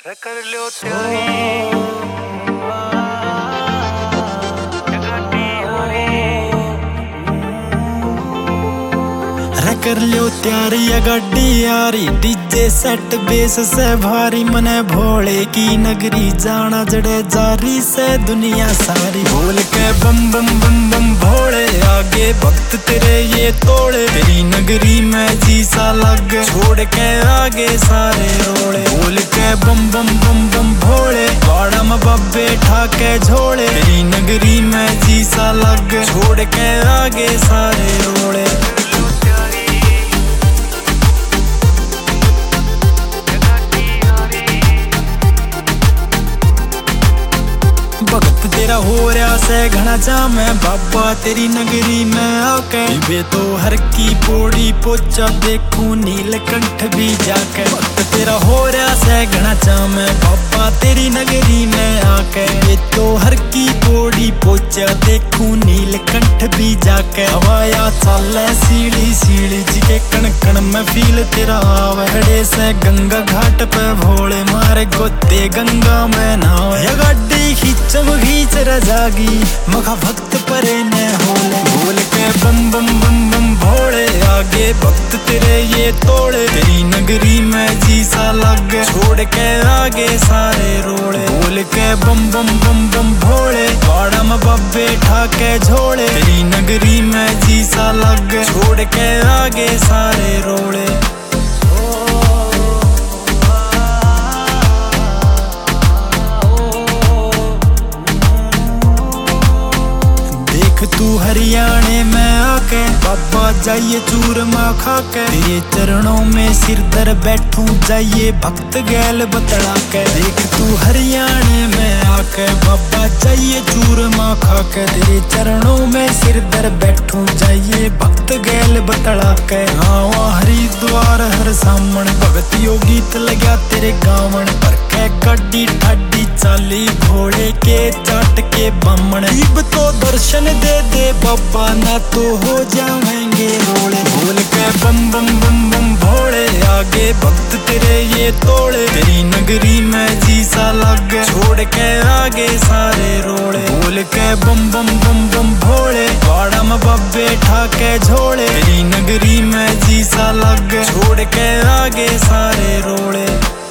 कर लो तैयारी कर लियो तैयारी गाड़ी यारी डीजे सेट बेस से भारी मने भोले की नगरी जाना जड़े जारी से दुनिया सारी बोल के बम बम बम बम भोले आगे भक्त तेरे ये तोड़े तेरी नगरी में जी सा लग छोड़ के आगे सारे रोड़े बोल के बम बम बम बम भोले बाड़ा में बब्बे ठाके झोड़े तेरी नगरी में जी सा लग छोड़ के आगे सारे रोड़े भगत तेरा हो रहा से घना जाम है बाबा तेरी नगरी में आके बे तो हर की पौड़ी पोचा देखूं नीलकंठ भी जाके भगत तेरा हो रहा से घना जाम है बाबा तेरी नगरी में आके बे तो हर की पौड़ी पोचा देखूं नीलकंठ भी जाके हवाया चले सीढ़ी सीढ़ी जी के कण कण में फील तेरा आवड़े से गंगा घाट पे भोले मारे गोते गंगा में नाव या गाड़ी खींच जागी मखा भक्त परे ने होले बोल के बम बम बम बम भोले आगे भक्त तेरे ये तोड़े तेरी नगरी में जी सा लग छोड़ के आगे सारे रोड़े बोल के बम बम बम बम भोले बाड़ा में बब्बे ठाके झोड़े तेरी नगरी में जी सा लग छोड़ के आगे सारे रोड़े तू हरियाणे में आके बाबा जाइए चूरमा खाके तेरे चरणों में सिर धर बैठूं जाइए भक्त गैल बतला के देख तू हरियाणे में आके बाबा जाइए चूरमा खाके तेरे चरणों में सिर धर बैठूं जाइए भक्त गैल बतला के आवा हरिद्वार हर सामण भगत योगी लग्या तेरे गावण पर के गड्डी ठाडी चाली घोड़े के चाट के बमण इब तो दर्शन दे बाबा ना तो हो जाएंगे रोड़े बोल के बम बम बम बम भोले आगे भक्त तेरे ये तोड़े तेरी नगरी में जी सा लग छोड़ के आगे सारे रोड़े बोल के बम बम बम बम भोले बाड़ा में बब्बे ठाके झोड़े तेरी नगरी में जी सा लग छोड़ के आगे सारे रोड़े।